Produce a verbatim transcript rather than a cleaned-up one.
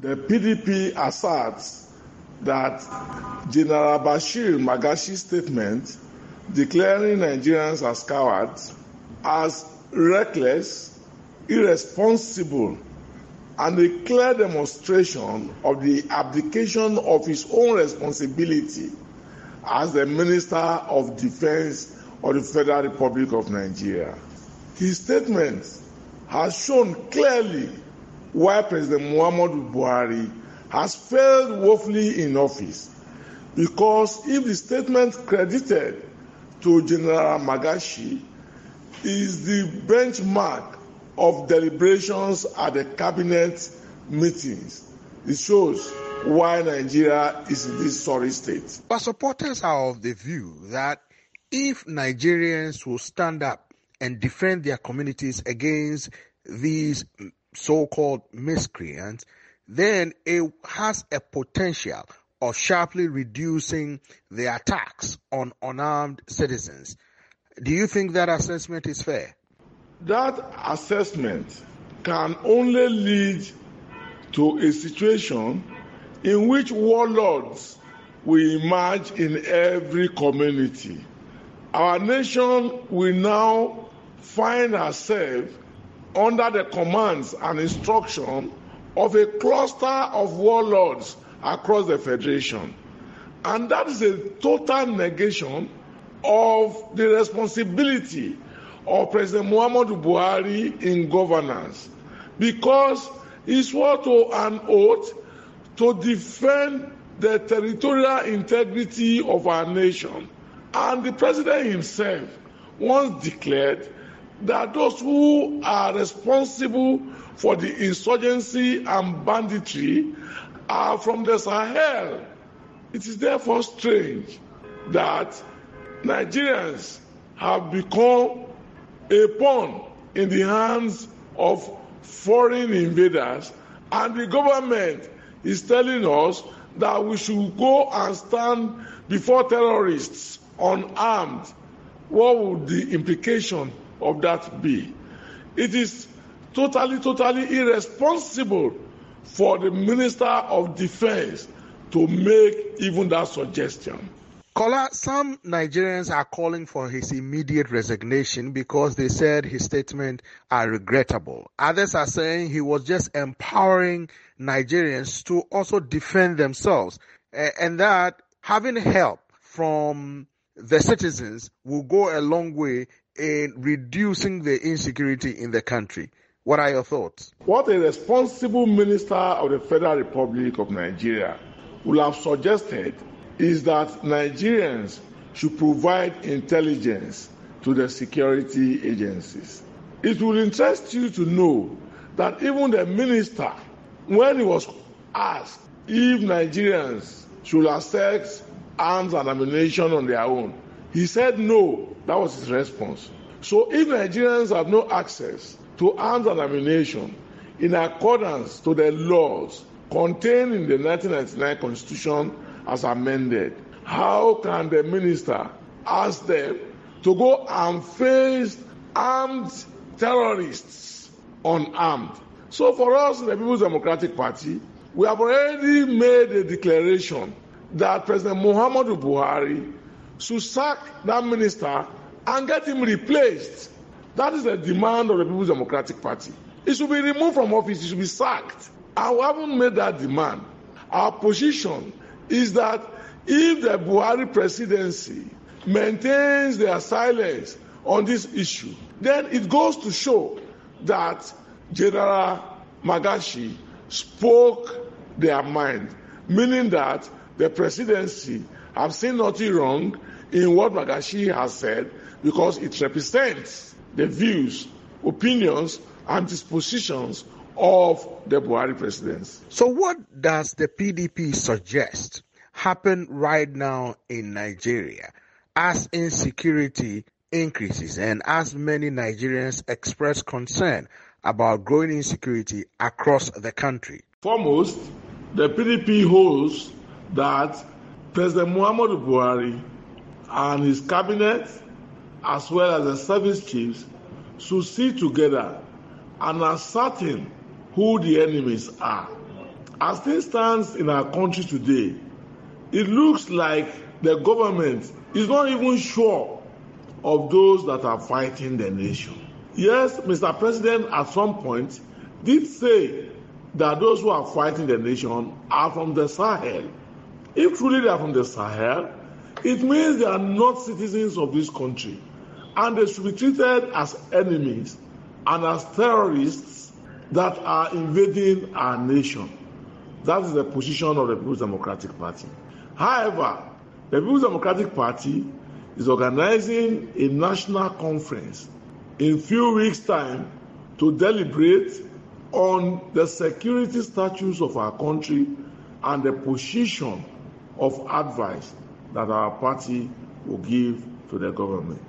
The P D P asserts that General Bashir Magashi's statement declaring Nigerians as cowards as reckless, irresponsible, and a clear demonstration of the abdication of his own responsibility as the Minister of Defense of the Federal Republic of Nigeria. His statement has shown clearly why President Muhammadu Buhari has failed woefully in office, because if the statement credited to General Magashi is the benchmark of deliberations at the cabinet meetings, it shows why Nigeria is in this sorry state. But supporters are of the view that if Nigerians will stand up and defend their communities against these so-called miscreants, then it has a potential of sharply reducing the attacks on unarmed citizens. Do you think that assessment is fair? That assessment can only lead to a situation in which warlords will emerge in every community. Our nation will now find herself under the commands and instruction of a cluster of warlords across the Federation. And that is a total negation of the responsibility of President Muhammadu Buhari in governance, because he swore to an oath to defend the territorial integrity of our nation. And the president himself once declared that those who are responsible for the insurgency and banditry are from the Sahel. It is therefore strange that Nigerians have become a pawn in the hands of foreign invaders, and the government is telling us that we should go and stand before terrorists unarmed. What would the implication of that be? It is totally, totally irresponsible for the Minister of Defense to make even that suggestion. Kola, some Nigerians are calling for his immediate resignation because they said his statements are regrettable. Others are saying he was just empowering Nigerians to also defend themselves, and that having help from the citizens will go a long way in reducing the insecurity in the country. What are your thoughts? What a responsible minister of the Federal Republic of Nigeria would have suggested is that Nigerians should provide intelligence to the security agencies. It will interest you to know that even the minister, when he was asked if Nigerians should access arms and ammunition on their own, he said no. That was his response. So if Nigerians have no access to arms and ammunition in accordance to the laws contained in the nineteen ninety-nine Constitution as amended, how can the minister ask them to go and face armed terrorists unarmed? So for us in the People's Democratic Party, we have already made a declaration that President Muhammadu Buhari should sack that minister and get him replaced. That is the demand of the People's Democratic Party. He should be removed from office, he should be sacked. And we haven't made that demand. Our position is that if the Buhari presidency maintains their silence on this issue, then it goes to show that General Magashi spoke their mind, meaning that the presidency have seen nothing wrong in what Magashi has said because it represents the views, opinions, and dispositions of the Buhari presidency. So what does the P D P suggest happen right now in Nigeria as insecurity increases and as many Nigerians express concern about growing insecurity across the country? Foremost, the P D P holds that President Muhammadu Buhari and his cabinet, as well as the service chiefs, should sit together and ascertain who the enemies are As things stand in our country today, it looks like the government is not even sure of those that are fighting the nation. Yes, Mister President at some point did say that those who are fighting the nation are from the Sahel. If truly they are from the Sahel, it means they are not citizens of this country, and they should be treated as enemies and as terrorists that are invading our nation. That is the position of the People's Democratic Party. However, the People's Democratic Party is organizing a national conference in a few weeks' time to deliberate on the security status of our country and the position of advice that our party will give to the government.